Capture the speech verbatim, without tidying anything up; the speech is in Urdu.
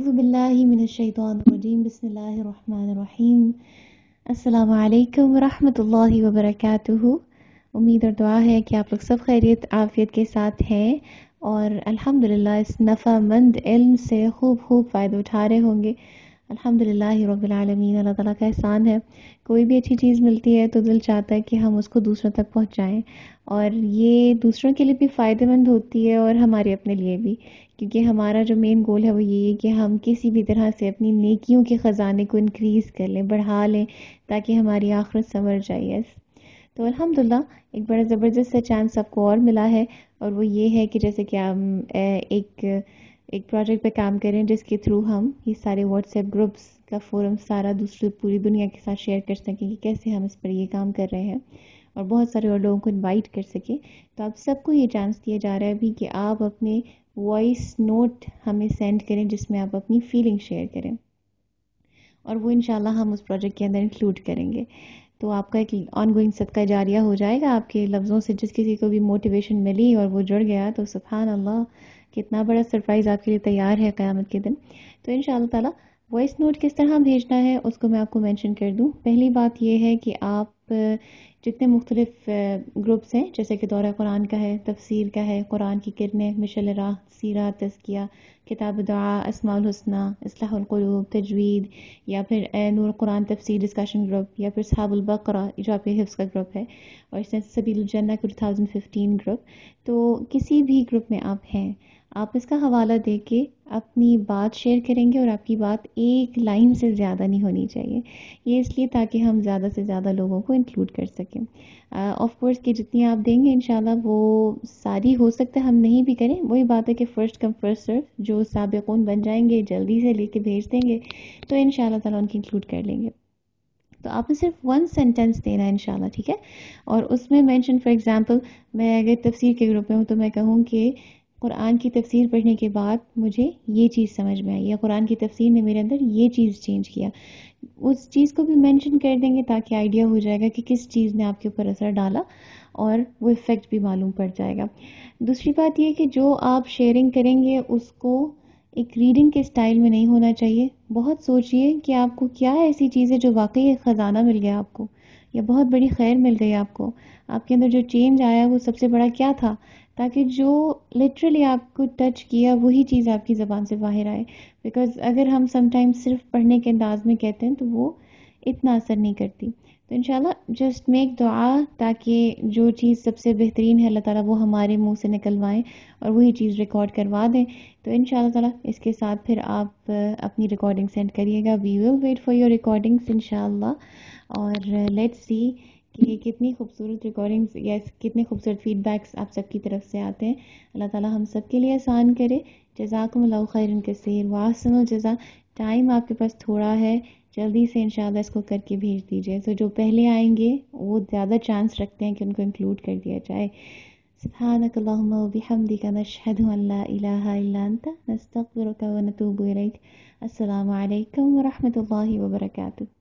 اعوذ باللہ من الشیطان الرجیم بسم اللہ الرحمن الرحیم السلام علیکم ورحمۃ اللہ وبرکاتہ. امید اور دعا ہے کہ آپ لوگ سب خیریت عافیت کے ساتھ ہیں اور الحمدللہ اس نفع مند علم سے خوب خوب فائدہ اٹھا رہے ہوں گے. الحمدللہ رب العالمین. اللہ تعالیٰ کا احسان ہے, کوئی بھی اچھی چیز ملتی ہے تو دل چاہتا ہے کہ ہم اس کو دوسروں تک پہنچائیں, اور یہ دوسروں کے لیے بھی فائدہ مند ہوتی ہے اور ہمارے اپنے لیے بھی, کیونکہ ہمارا جو مین گول ہے وہ یہ ہے کہ ہم کسی بھی طرح سے اپنی نیکیوں کے خزانے کو انکریز کر لیں, بڑھا لیں, تاکہ ہماری آخرت سنور جائے. تو الحمدللہ ایک بڑا زبردست سا چانس آپ کو اور ملا ہے, اور وہ یہ ہے کہ جیسے کہ ہم ایک ایک پروجیکٹ پہ کام کریں جس کے تھرو ہم یہ سارے واٹس ایپ گروپس کا فورم سارا دوسری پوری دنیا کے ساتھ شیئر کر سکیں کہ کیسے ہم اس پر یہ کام کر رہے ہیں, اور بہت سارے اور لوگوں کو انوائٹ کر سکیں. تو آپ سب کو یہ چانس دیا جا رہا ہے ابھی کہ آپ اپنے وائس نوٹ ہمیں سینڈ کریں جس میں آپ اپنی فیلنگ شیئر کریں, اور وہ انشاءاللہ ہم اس پروجیکٹ کے اندر انکلوڈ کریں گے. تو آپ کا ایک آن گوئنگ صدقہ جاریہ ہو جائے گا آپ کے لفظوں سے. جس کسی کو بھی موٹیویشن ملی اور وہ جڑ گیا تو سبحان اللہ, کتنا بڑا سرپرائز آپ کے لیے تیار ہے قیامت کے دن. تو انشاءاللہ تعالی وائس نوٹ کس طرح بھیجنا ہے اس کو میں آپ کو مینشن کر دوں. پہلی بات یہ ہے کہ آپ جتنے مختلف گروپس ہیں, جیسے کہ دورہ قرآن کا ہے, تفسیر کا ہے, قرآن کی کرنیں, مشل راہ, سیرات, تزکیہ, کتاب دعا, اسماء الحسنہ, اصلاح القلوب, تجوید, یا پھر نور قرآن تفسیر ڈسکشن گروپ, یا پھر صحاب البقرہ جو آپ کے حفظ کا گروپ ہے, اور اس طرح سبیل الجنہ کا دو ہزار پندرہ گروپ. تو کسی بھی گروپ میں آپ ہیں, آپ اس کا حوالہ دے کے اپنی بات شیئر کریں گے, اور آپ کی بات ایک لائن سے زیادہ نہیں ہونی چاہیے. یہ اس لیے تاکہ ہم زیادہ سے زیادہ لوگوں کو انکلوڈ کر سکیں. آف کورس کہ جتنی آپ دیں گے انشاءاللہ وہ ساری ہو سکتا ہے ہم نہیں بھی کریں. وہی بات ہے کہ فرسٹ کم فرسٹ سرو, جو سابقون بن جائیں گے جلدی سے لے کے بھیج دیں گے تو انشاءاللہ تعالیٰ ان کی انکلوڈ کر لیں گے. تو آپ نے صرف ون سینٹینس دینا ہے انشاءاللہ, ٹھیک ہے, اور اس میں مینشن فار ایگزامپل میں اگر تفسیر کے گروپ میں ہوں تو میں کہوں کہ قرآن کی تفسیر پڑھنے کے بعد مجھے یہ چیز سمجھ میں آئی, یا قرآن کی تفسیر نے میرے اندر یہ چیز چینج کیا. اس چیز کو بھی مینشن کر دیں گے تاکہ آئیڈیا ہو جائے گا کہ کس چیز نے آپ کے اوپر اثر ڈالا, اور وہ ایفیکٹ بھی معلوم پڑ جائے گا. دوسری بات یہ کہ جو آپ شیئرنگ کریں گے اس کو ایک ریڈنگ کے سٹائل میں نہیں ہونا چاہیے. بہت سوچئے کہ آپ کو کیا ایسی چیز ہے جو واقعی ایک خزانہ مل گیا آپ کو, یا بہت بڑی خیر مل گئی آپ کو, آپ کے اندر جو چینج آیا وہ سب سے بڑا کیا تھا, تاکہ جو لٹرلی آپ کو ٹچ کیا وہی چیز آپ کی زبان سے باہر آئے. بیکاز اگر ہم سم ٹائم صرف پڑھنے کے انداز میں کہتے ہیں تو وہ اتنا اثر نہیں کرتی. تو انشاءاللہ جسٹ میک دعا تاکہ جو چیز سب سے بہترین ہے اللہ تعالیٰ وہ ہمارے منہ سے نکلوائیں اور وہی چیز ریکارڈ کروا دیں. تو انشاءاللہ تعالیٰ اس کے ساتھ پھر آپ اپنی ریکارڈنگ سینڈ کریے گا. We will wait for your recordings انشاءاللہ, اور لیٹس سی کہ کتنی خوبصورت ریکارڈنگس یا کتنے خوبصورت فیڈ بیکس آپ سب کی طرف سے آتے ہیں. اللہ تعالیٰ ہم سب کے لیے آسان کرے. جزاکم اللہ خیرا کثیر واحسن الجزا. ٹائم آپ کے پاس تھوڑا ہے, جلدی سے انشاءاللہ اس کو کر کے بھیج دیجئے. تو جو پہلے آئیں گے وہ زیادہ چانس رکھتے ہیں کہ ان کو انکلوڈ کر دیا جائے. سبحانک اللہم و بحمدک نشہد ان لا الہ الا انت نستغفرک و نتوب الیک. السلام علیکم ورحمۃ اللہ وبرکاتہ.